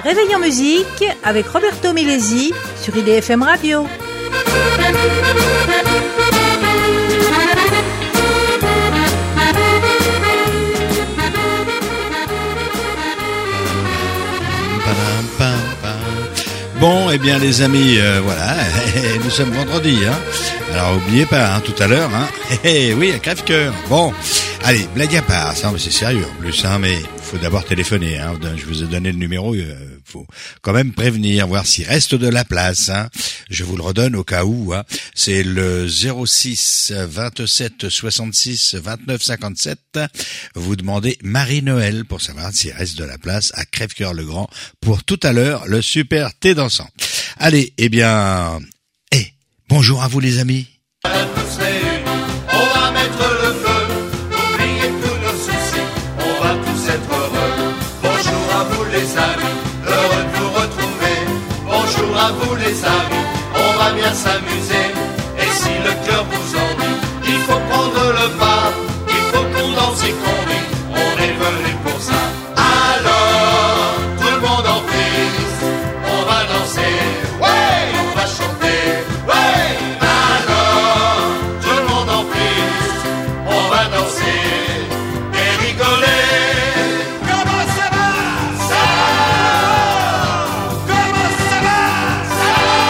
Réveil en musique avec Roberto Milesi sur IDFM Radio. Bon, eh bien les amis, voilà, nous sommes vendredi, hein. Alors oubliez pas, hein, tout à l'heure, hein. Oui, à crève-cœur. Bon, allez, blague à part, ça, mais c'est sérieux en plus, hein, mais faut d'abord téléphoner, hein. Je vous ai donné le numéro, faut quand même prévenir, voir s'il reste de la place, hein. Je vous le redonne au cas où, hein. C'est le 06 27 66 29 57. Vous demandez Marie-Noël pour savoir s'il reste de la place à Crèvecoeur-le-Grand pour tout à l'heure le super thé dansant. Allez, eh bien, bonjour à vous les amis. On va mettre le feu, oubliez tous nos soucis, on va tous être heureux. Bonjour à vous les amis, heureux de vous retrouver. Bonjour à vous les amis, on va bien s'amuser. Et si le cœur vous ennuie, il faut prendre le pas, il faut qu'on danse et qu'on rit, on est venu pour ça. Alors, tout le monde en prise, on va danser, ouais, on va chanter, ouais. Alors, tout le monde en prise, on va danser et rigoler. Comment ça va? Ça va. Comment ça va? Ça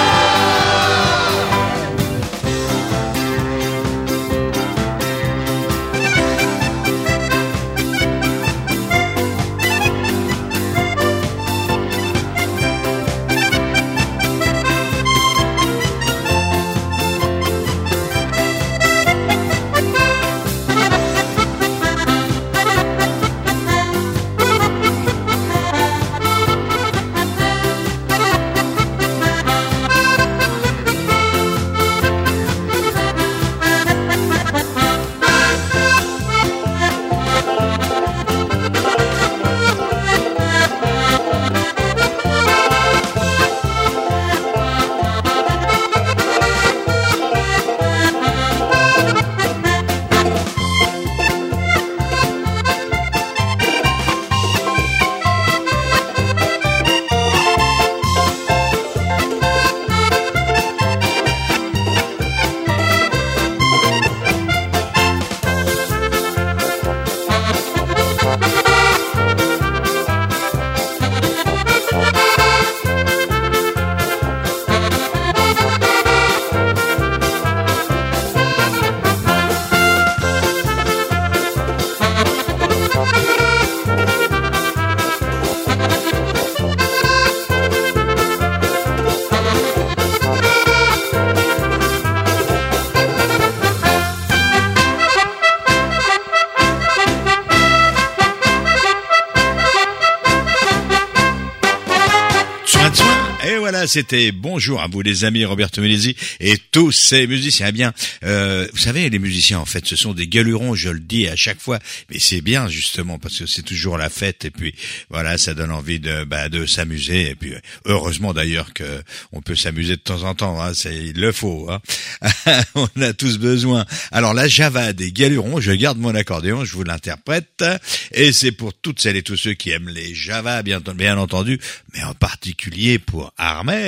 C'était bonjour à vous les amis, Roberto Milesi et tous ces musiciens. Eh bien, vous savez, les musiciens en fait, ce sont des galurons, je le dis à chaque fois, mais c'est bien justement parce que c'est toujours la fête et puis voilà, ça donne envie de s'amuser et puis heureusement d'ailleurs que on peut s'amuser de temps en temps, hein, il le faut, hein. On a tous besoin. Alors la Java des galurons, je garde mon accordéon, je vous l'interprète et c'est pour toutes celles et tous ceux qui aiment les Java bien entendu, mais en particulier pour Armel.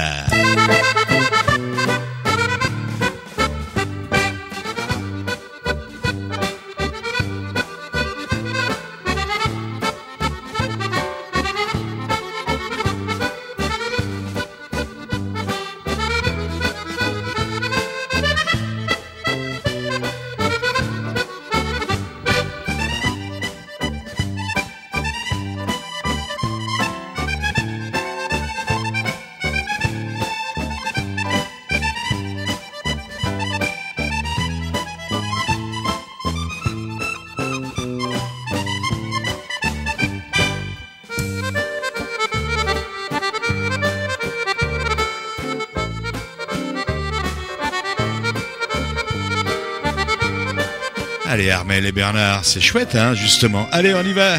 Allez, Armel et Bernard, c'est chouette, hein, justement. Allez, on y va.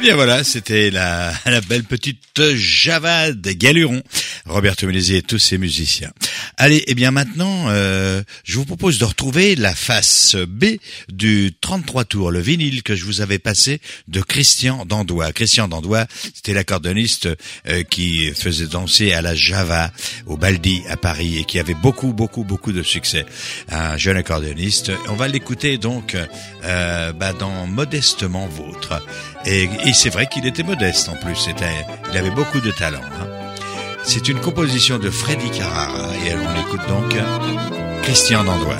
bien voilà, c'était la belle petite Java des Galurons, Roberto Melesi et tous ses musiciens. Allez, eh bien maintenant, je vous propose de retrouver la face B du 33 tours, le vinyle que je vous avais passé de Christian Dandois. Christian Dandois, c'était l'accordéoniste qui faisait danser à la Java, au Baldi à Paris et qui avait beaucoup de succès. Un jeune accordéoniste. On va l'écouter donc dans Modestement Vôtre. Et c'est vrai qu'il était modeste en plus. Il avait beaucoup de talent. Hein. C'est une composition de Freddy Carrara et on écoute donc Christian Dandois.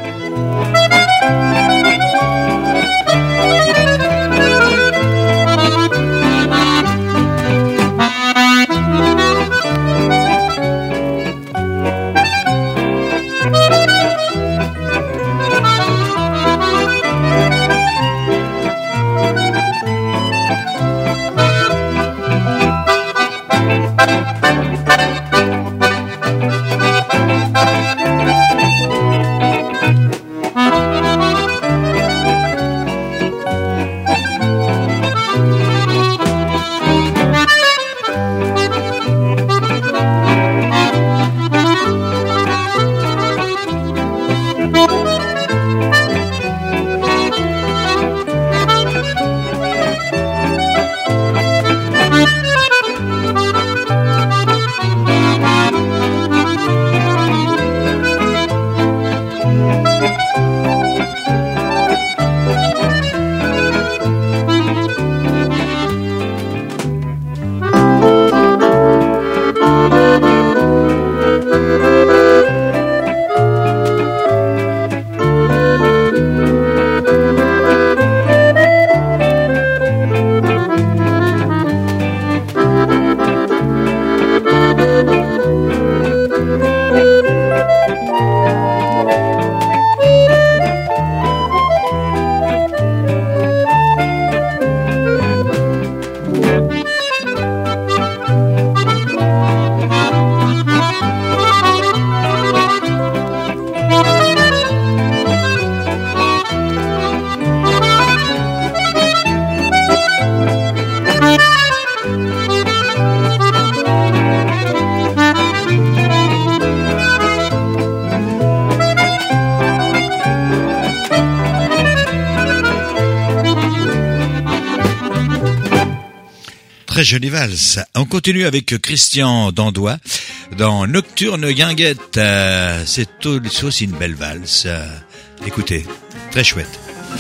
Très jolie valse. On continue avec Christian Dandois dans Nocturne Guinguette. C'est aussi une belle valse. Écoutez, très chouette.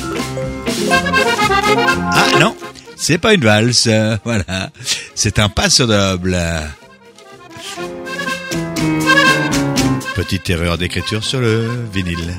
Ah non, c'est pas une valse. Voilà, c'est un passo doble. Petite erreur d'écriture sur le vinyle.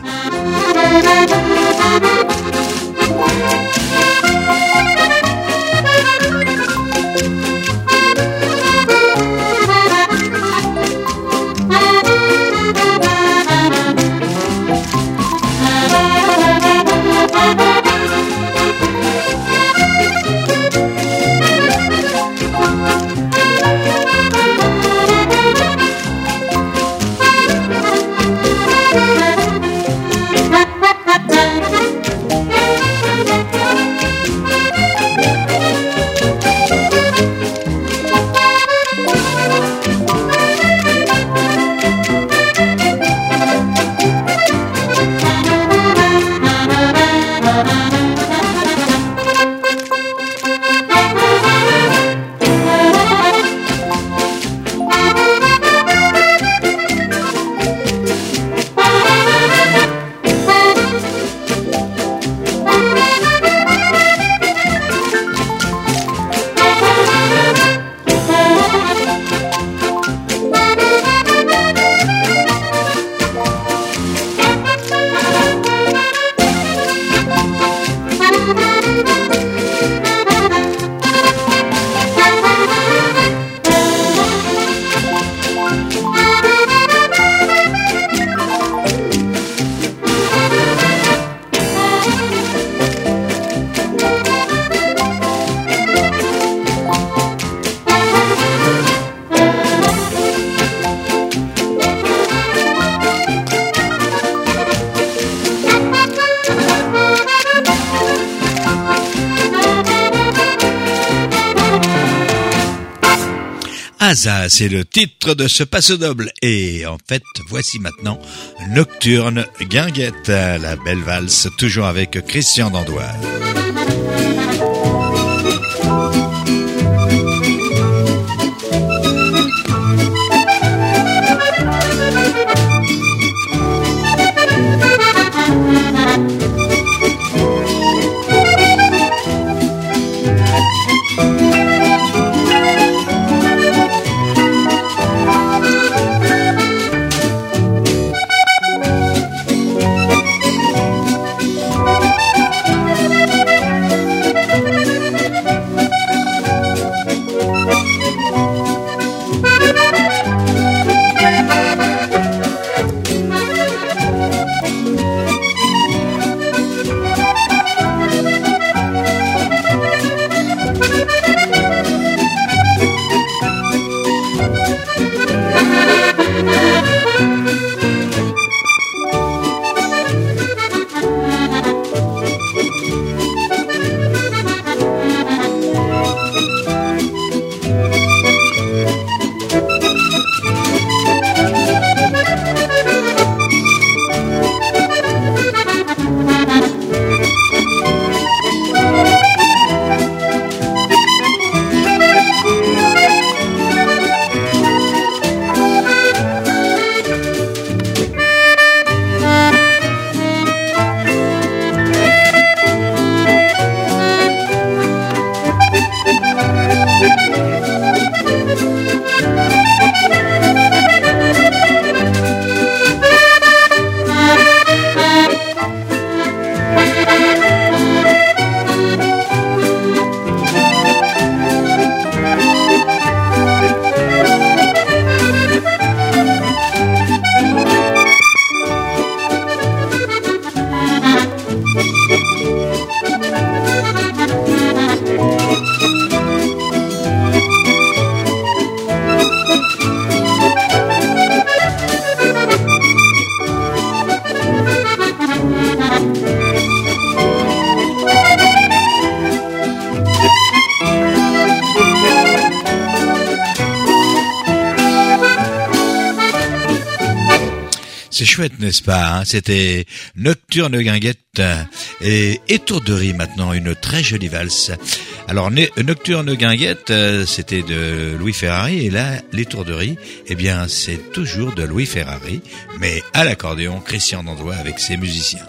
Zaza, c'est le titre de ce passe-double. Et en fait, voici maintenant Nocturne Guinguette, la belle valse, toujours avec Christian Dandois. C'est chouette, n'est-ce pas, hein? C'était Nocturne Guinguette et Étourderie maintenant, une très jolie valse. Alors Nocturne Guinguette, c'était de Louis Ferrari, et là l'Étourderie, eh bien c'est toujours de Louis Ferrari, mais à l'accordéon, Christian Dandois avec ses musiciens.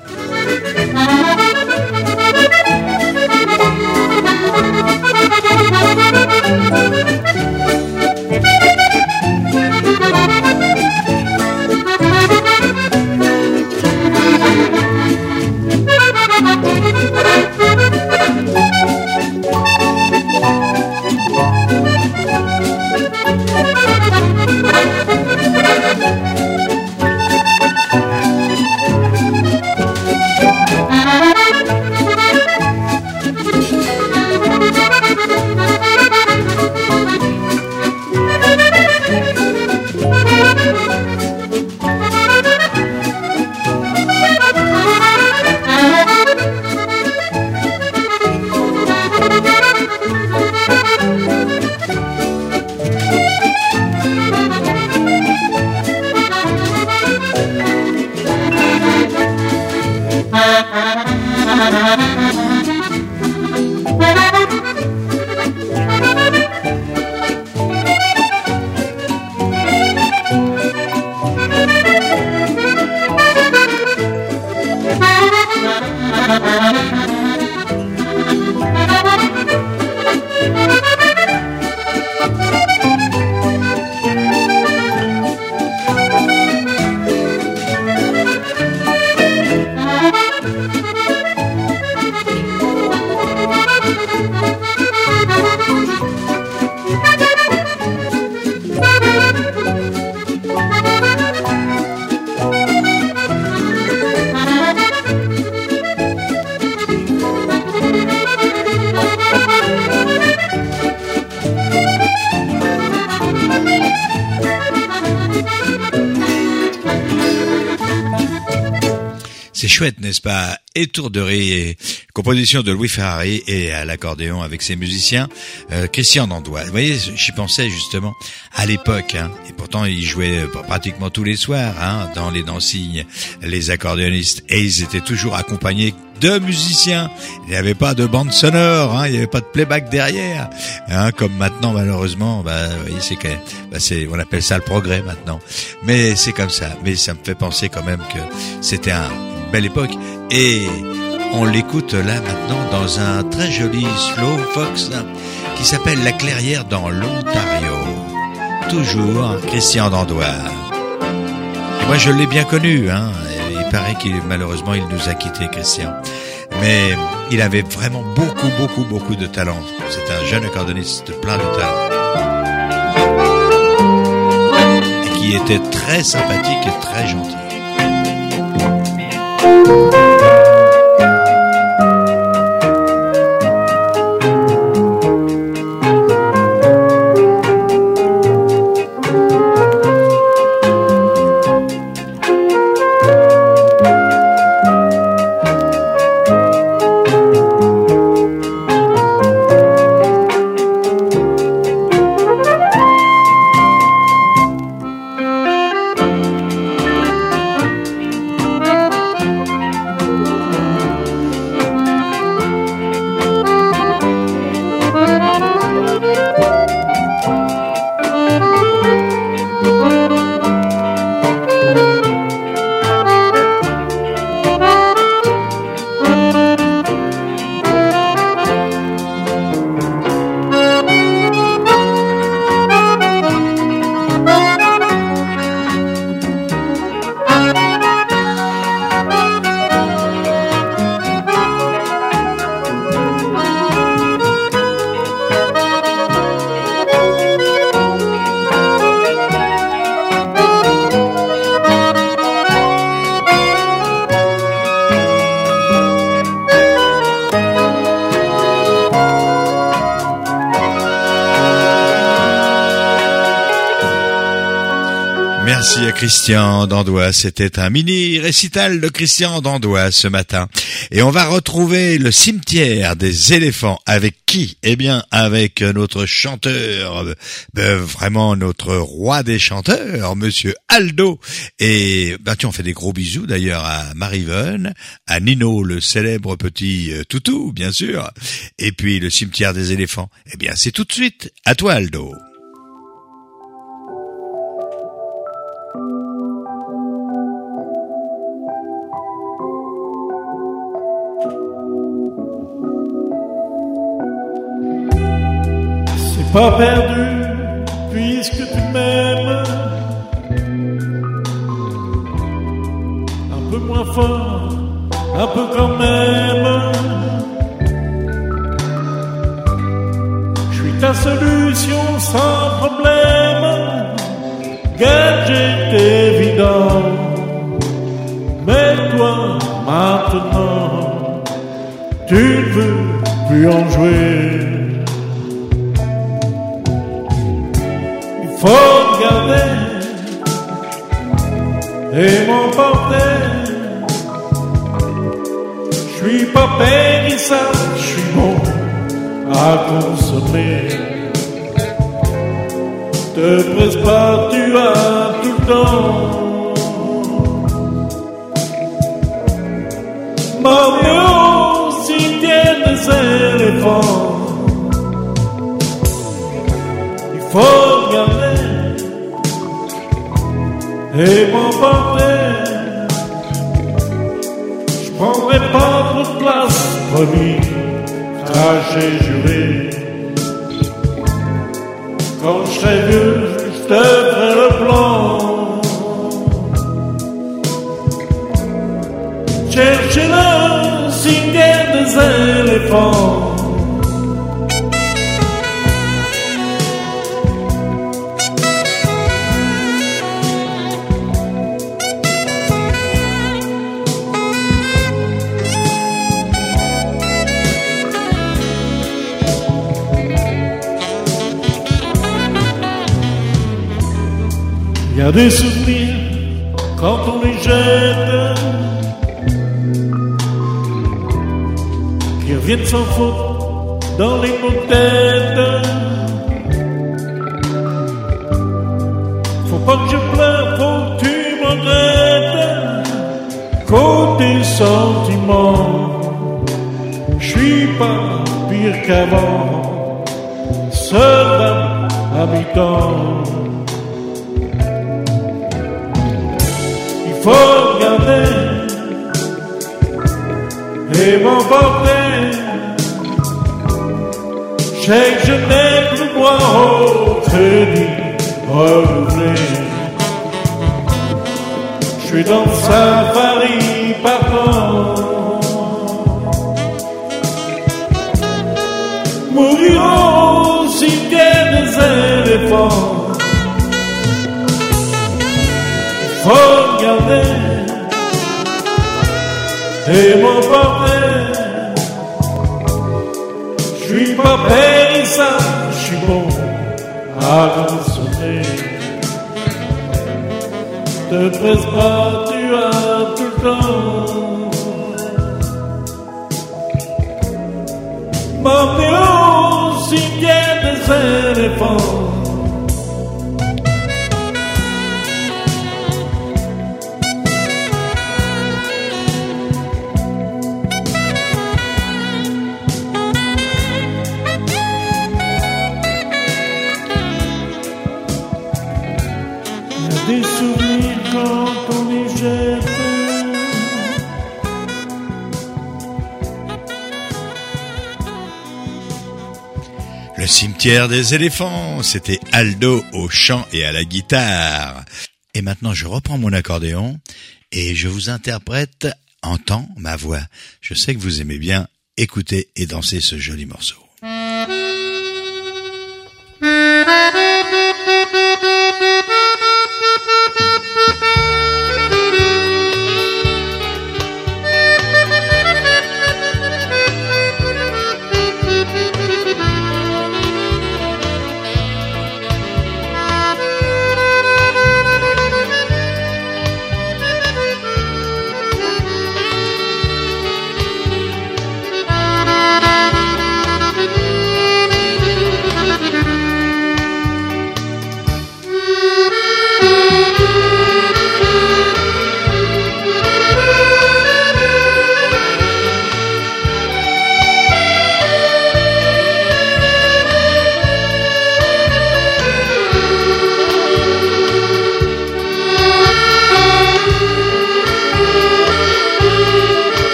chouette, n'est-ce pas? Étourderie, composition de Louis Ferrari et à l'accordéon avec ses musiciens, Christian Dandois. Vous voyez, j'y pensais justement à l'époque, hein, et pourtant ils jouaient pratiquement tous les soirs, hein, dans les dansignes, les accordéonistes, et ils étaient toujours accompagnés de musiciens. Il n'y avait pas de bande sonore, hein, il n'y avait pas de playback derrière, hein, comme maintenant malheureusement. Oui, on appelle ça le progrès maintenant. Mais c'est comme ça. Mais ça me fait penser quand même que c'était une belle époque. Et on l'écoute là maintenant dans un très joli slow fox qui s'appelle La Clairière dans l'Ontario. Toujours Christian Dandois. Et moi je l'ai bien connu, hein. Il paraît malheureusement il nous a quittés, Christian. Mais il avait vraiment beaucoup de talent. C'est un jeune accordéoniste plein de talent. Et qui était très sympathique et très gentil. Merci à Christian Dandois. C'était un mini récital de Christian Dandois ce matin. Et on va retrouver le cimetière des éléphants. Avec qui? Eh bien, avec notre chanteur, vraiment notre roi des chanteurs, monsieur Aldo. Et tiens, on fait des gros bisous d'ailleurs à Marie-Vonne, à Nino, le célèbre petit toutou, bien sûr. Et puis le cimetière des éléphants. Eh bien, c'est tout de suite. À toi, Aldo. Pas perdu, puisque tu m'aimes. Un peu moins fort, un peu quand même. Je suis ta solution sans problème. Gadget évident. Mais toi, maintenant, tu ne veux plus en jouer. Faut me garder et m'emporter. Je suis pas périssable, je suis bon à consommer. Te presse pas, tu as tout le temps. M'emmener au cimetière des éléphants. Il faut regarder et m'emporter. Je prendrai pas trop de place, promis, craché, juré. Quand je serai vieux, je te ferai le plan. Chercher le cimetière des éléphants. Il y a des souvenirs quand on les jette. vienne sans faute dans les mots de tête. Faut pas que je pleure, faut que tu m'arrêtes. Côté sentiment, je suis pas pire qu'avant, seul habitant. Il faut regarder et m'emporter. Je sais que je n'ai plus droit au crédit renouvelé. Je suis dans le safari partant. Mourir au cimetière des éléphants. Faut regarder et m'emporter. Je suis pas périssable, je suis bon à consommer. Te presse pas, tu as tout le temps. M'emmener au cimetière des éléphants. Des souvenirs quand on les jette. Le cimetière des éléphants, c'était Aldo au chant et à la guitare. Et maintenant, je reprends mon accordéon et je vous interprète en temps ma voix. Je sais que vous aimez bien écouter et danser ce joli morceau.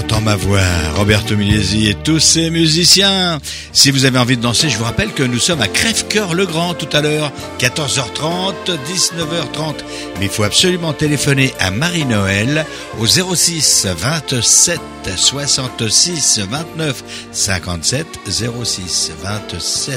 entend ma voix, Roberto Milesi et tous ses musiciens. Si vous avez envie de danser, je vous rappelle que nous sommes à Crèvecoeur-le-Grand tout à l'heure, 14h30, 19h30. Mais il faut absolument téléphoner à Marie-Noël au 06 27 66 29 57 06 27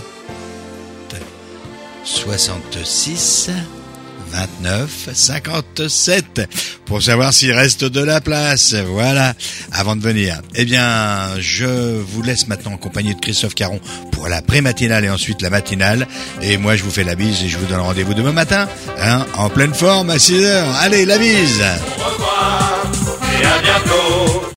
66 29 57 pour savoir s'il reste de la place. Voilà, avant de venir. Eh bien, je vous laisse maintenant en compagnie de Christophe Caron pour la pré-matinale et ensuite la matinale. Et moi, je vous fais la bise et je vous donne rendez-vous demain matin, en pleine forme à 6h. Allez, la bise. Au revoir et à bientôt.